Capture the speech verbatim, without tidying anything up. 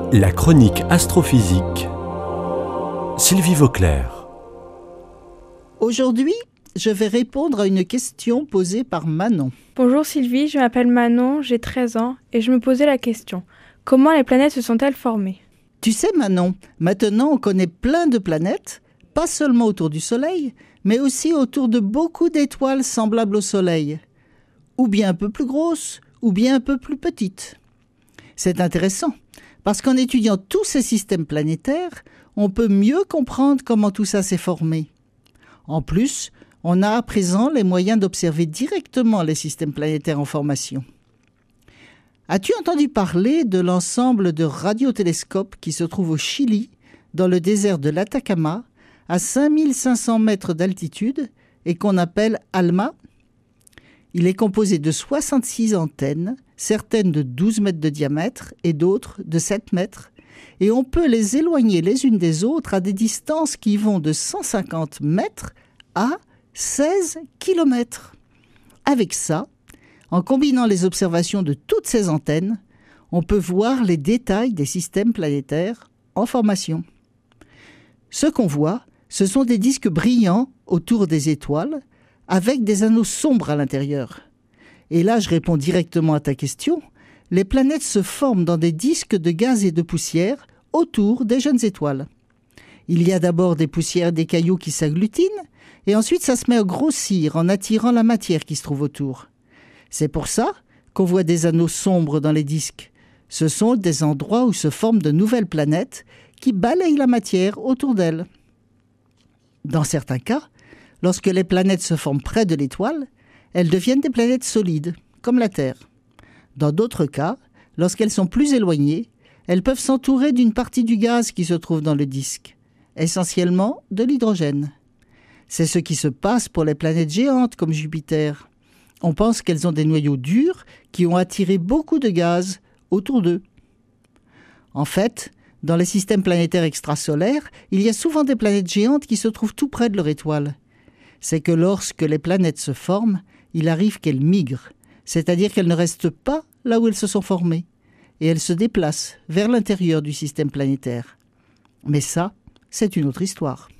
La chronique astrophysique. Sylvie Vauclair. Aujourd'hui, je vais répondre à une question posée par Manon. Bonjour Sylvie, je m'appelle Manon, j'ai treize ans et je me posais la question. Comment les planètes se sont-elles formées ? Tu sais Manon, maintenant on connaît plein de planètes, pas seulement autour du Soleil, mais aussi autour de beaucoup d'étoiles semblables au Soleil, ou bien un peu plus grosses, ou bien un peu plus petites. C'est intéressant, parce qu'en étudiant tous ces systèmes planétaires, on peut mieux comprendre comment tout ça s'est formé. En plus, on a à présent les moyens d'observer directement les systèmes planétaires en formation. As-tu entendu parler de l'ensemble de radiotélescopes qui se trouve au Chili, dans le désert de l'Atacama, à cinq mille cinq cents mètres d'altitude, et qu'on appelle ALMA ? Il est composé de soixante-six antennes, certaines de douze mètres de diamètre et d'autres de sept mètres, et on peut les éloigner les unes des autres à des distances qui vont de cent cinquante mètres à seize kilomètres. Avec ça, en combinant les observations de toutes ces antennes, on peut voir les détails des systèmes planétaires en formation. Ce qu'on voit, ce sont des disques brillants autour des étoiles, avec des anneaux sombres à l'intérieur. Et là, je réponds directement à ta question. Les planètes se forment dans des disques de gaz et de poussière autour des jeunes étoiles. Il y a d'abord des poussières et des cailloux qui s'agglutinent, et ensuite ça se met à grossir en attirant la matière qui se trouve autour. C'est pour ça qu'on voit des anneaux sombres dans les disques. Ce sont des endroits où se forment de nouvelles planètes qui balayent la matière autour d'elles. Dans certains cas, lorsque les planètes se forment près de l'étoile, elles deviennent des planètes solides, comme la Terre. Dans d'autres cas, lorsqu'elles sont plus éloignées, elles peuvent s'entourer d'une partie du gaz qui se trouve dans le disque, essentiellement de l'hydrogène. C'est ce qui se passe pour les planètes géantes comme Jupiter. On pense qu'elles ont des noyaux durs qui ont attiré beaucoup de gaz autour d'eux. En fait, dans les systèmes planétaires extrasolaires, il y a souvent des planètes géantes qui se trouvent tout près de leur étoile. C'est que lorsque les planètes se forment, il arrive qu'elles migrent, c'est-à-dire qu'elles ne restent pas là où elles se sont formées, et elles se déplacent vers l'intérieur du système planétaire. Mais ça, c'est une autre histoire.